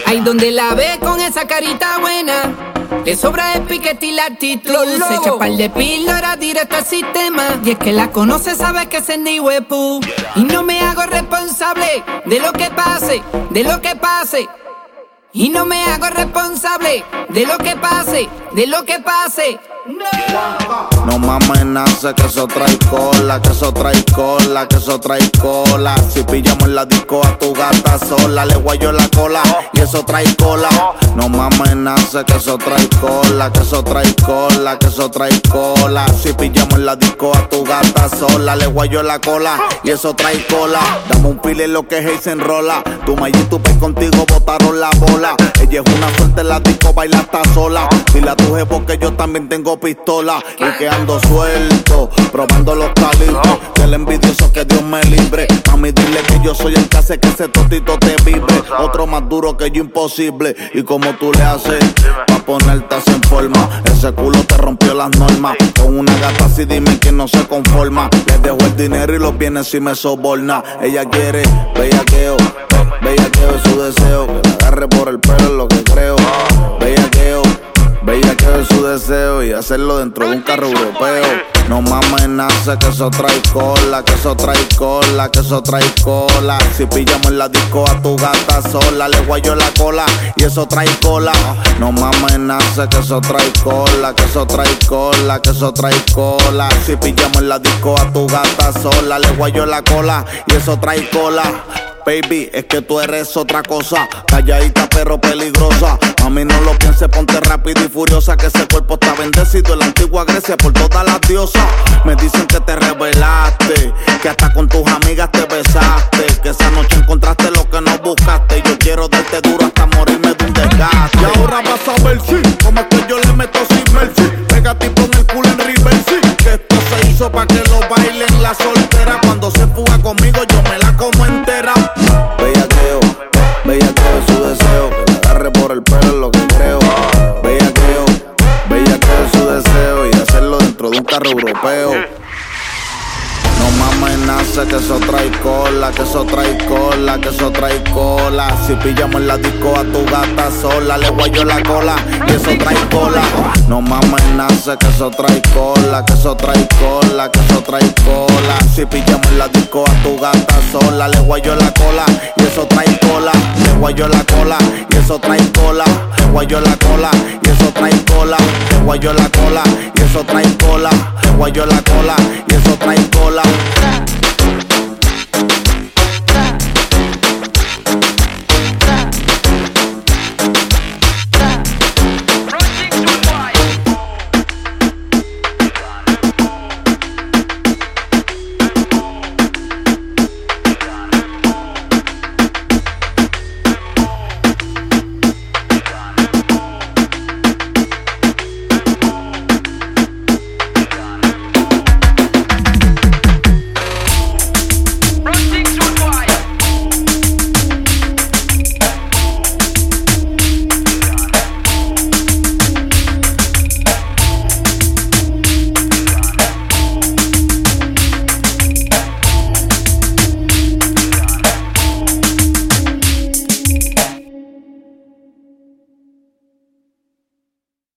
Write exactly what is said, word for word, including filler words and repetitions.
Ahí donde la ve con esa carita buena, le sobra el piquete y la actitud. Se echa par de píldoras directo al sistema, y es que la conoce, sabe que es el ni huepu. Y no me hago responsable de lo que pase, de lo que pase. Y no me hago responsable de lo que pase, de lo que pase. No, no mames, nace que eso trae cola, que eso trae cola, que eso trae cola. Si pillamos en la disco a tu gata sola, le guayo la cola y eso trae cola. No mames, nace que eso trae cola, que eso trae cola, que eso trae cola. Si pillamos en la disco a tu gata sola, le guayo la cola y eso trae cola. Dame un pile lo que es se enrola. Tu May y tu pez contigo botaron la bola. Ella es una suerte en la disco, baila hasta sola. Dile a tu jefe que yo también tengo pistola y que ando suelto, probando los calibres. Que el envidioso que Dios me libre. Mami, dile que yo soy el que hace que ese totito te vibre. Otro más duro que yo imposible. Y como tú le haces pa' ponerte así en forma. Ese culo te rompió las normas. Con una gata así dime que no se conforma. Le dejo el dinero y los bienes si me soborna. Ella quiere bellaqueo, bellaqueo es su deseo. Que la agarre por el pelo es lo que creo. Bellaqueo, bellaqueo es su deseo y hacerlo dentro de un carro europeo. No mames, nace que eso trae cola, que eso trae cola, que eso trae cola. Si pillamos en la disco a tu gata sola, le guayo la cola y eso trae cola. No mames, nace que eso trae cola, que eso trae cola, que eso trae cola. Si pillamos en la disco a tu gata sola, le guayo la cola y eso trae cola. Baby, es que tú eres otra cosa, calladita pero peligrosa. A mí no lo pienses, ponte rápido y furiosa, que ese cuerpo está bendecido en la antigua Grecia por todas las diosas. Me dicen que te revelaste, que hasta con tus amigas te besaste, que esa noche encontraste lo que no buscaste. Yo quiero darte duro hasta morirme de un desgaste. Y ahora vas a ver si, como es que yo le meto sin mercy. Pégate y pon el culo en reverse, que esto se hizo pa' que lo bailen la soltera. Cuando se fuga conmigo yo me la como entera. Bellaqueo, bellaqueo es su deseo. Que la agarre por el pelo es lo que creo. Bellaqueo, bellaqueo es su deseo y hacerlo dentro de un carro europeo. No mames, nace que eso trae cola, que eso trae cola, que eso trae cola. Si pillamos en la disco a tu gata sola, le guayo la cola y eso trae cola. No mames, nace que eso trae cola, que eso trae cola, que eso trae cola. Si pillamos en la disco a tu gata sola, le guayo la cola y eso trae cola. Le guayo la cola y eso trae cola. Le guayo la cola y eso trae cola. Le guayo la cola y eso trae cola. Le guayo la cola y eso trae cola.